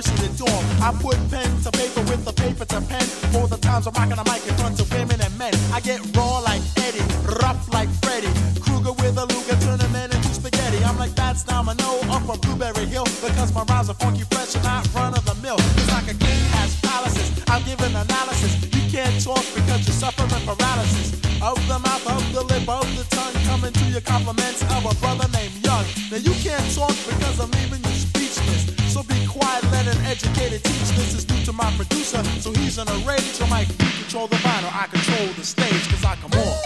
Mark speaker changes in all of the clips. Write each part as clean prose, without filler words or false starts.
Speaker 1: embellishing the dorm. I put pen to paper with the paper to pen. For the times I'm rocking a mic in front of women and men. I get raw like Eddie, rough like Freddie Krueger with a Luger, turn a man into spaghetti. I'm like Fats Domino up from Blueberry Hill because my rhymes are funky, fresh, and not run of the mill. It's like a king has palaces. I'll give an analysis. You can't talk because you're suffering paralysis of the mouth, of the lip, of the tongue. Coming to your compliments of a brother named Young. Now you can't talk because I'm leaving you speechless. So be quiet, let an educated teach. This is due to my producer, so he's in a rage. So Mike, you control the vinyl, I control the stage, cause I come on.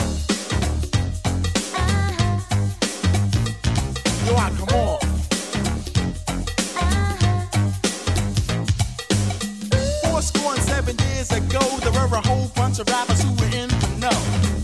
Speaker 1: Yo, I come on. 7 years ago, there were a whole bunch of rappers who were in the know.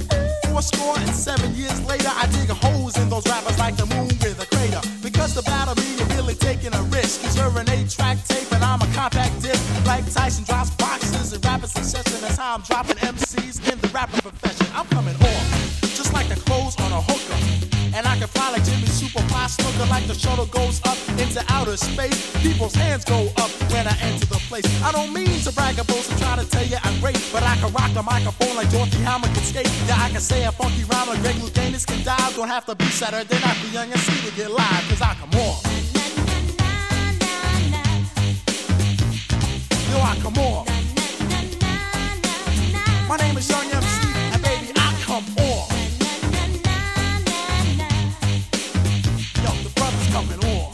Speaker 1: 7 years later, I dig holes in those rappers like the moon with a crater. Because the battle me, you're really taking a risk. Cause you're an 8-track tape and I'm a compact disc. Like Tyson drops boxes in rapid succession. That's how I'm dropping MCs in the rapper profession. I'm coming off, just like the clothes on a hooker. And I can fly like Jimmy Superfly Snooker. Like the shuttle goes up into outer space. People's hands go up when I enter the place. I don't mean to brag or boast and try to tell you I'm great, but I can rock the microphone like Dorothy Howard can skate. Yeah, I can say a funky rhyme like Greg Louganis can dive. Don't have to be Saturday night for Young and C to get live, cause I come on. Yo, I come on. My name is Young MC, and baby, I come on. Yo, the brother's coming on.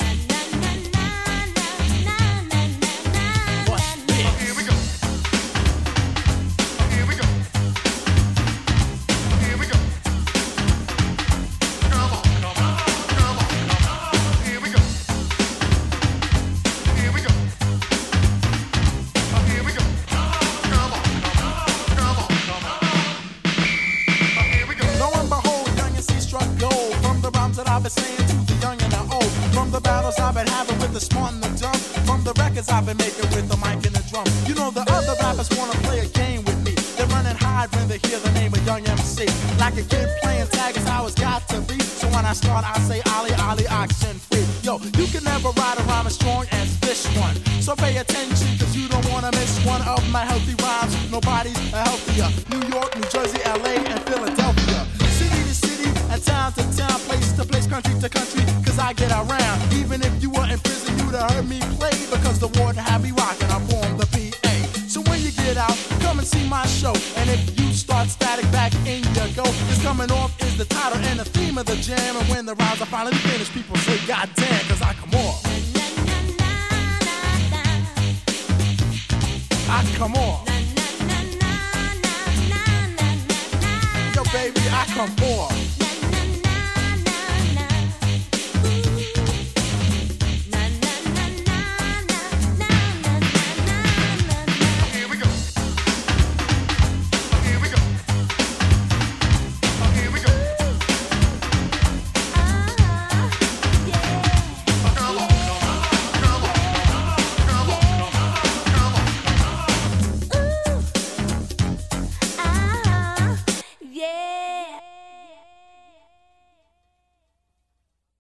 Speaker 1: I've been saying to the young and the old. From the battles I've been having with the smart and the dumb. From the records I've been making with the mic and the drum. You know the other rappers wanna play a game with me. They run and hide when they hear the name of Young MC. Like a kid playing tag is how it's got to be. So when I start I say Ollie, Ollie, oxen free. Yo, you can never ride a rhyme as strong as this one. So pay attention cause you don't wanna miss one of my healthy rhymes. Nobody's healthier. New York, New Jersey, LA, and Philadelphia. City to city and town to town, place to place, country to country, cause I get around. Even if you were in prison, you'd have heard me play, because the warden had me rocking, I formed the PA. So when you get out, come and see my show. And if you start static, back in you go. This coming off is the title and the theme of the jam. And when the rhymes are finally finished, people say, God damn, cause I come on. I come on. Yo, baby, I come on.